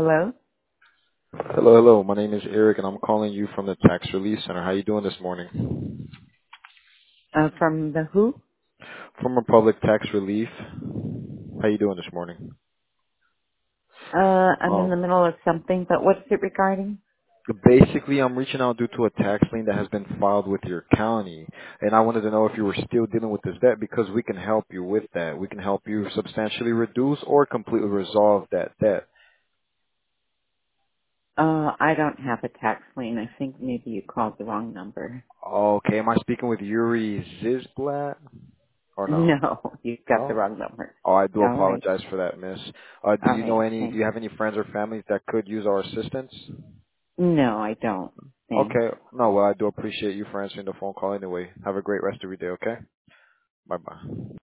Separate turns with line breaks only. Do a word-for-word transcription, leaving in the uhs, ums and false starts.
Hello?
Hello, hello. My name is Eric, and I'm calling you from the Tax Relief Center. How you doing this morning?
Uh, from the who?
From Republic Tax Relief. How you doing this morning?
Uh, I'm in
Um,
the middle of something, but what's it regarding?
basically, I'm reaching out due to a tax lien that has been filed with your county, and I wanted to know if you were still dealing with this debt because we can help you with that. We can help you substantially reduce or completely resolve that debt.
Uh, I don't have a tax lien. I think maybe you called the wrong number.
Okay, am I speaking with Yuri Zizblat or no?
No, you got the
No.
wrong number.
Oh, I do
All right.
apologize for that, miss. Uh, do
All
you know
right.
any, do
Thanks.
you have any friends or families that could use our assistance?
No, I don't. Thanks.
Okay. No, well, I do appreciate you for answering the phone call anyway. Have a great rest of your day, okay? Bye-bye.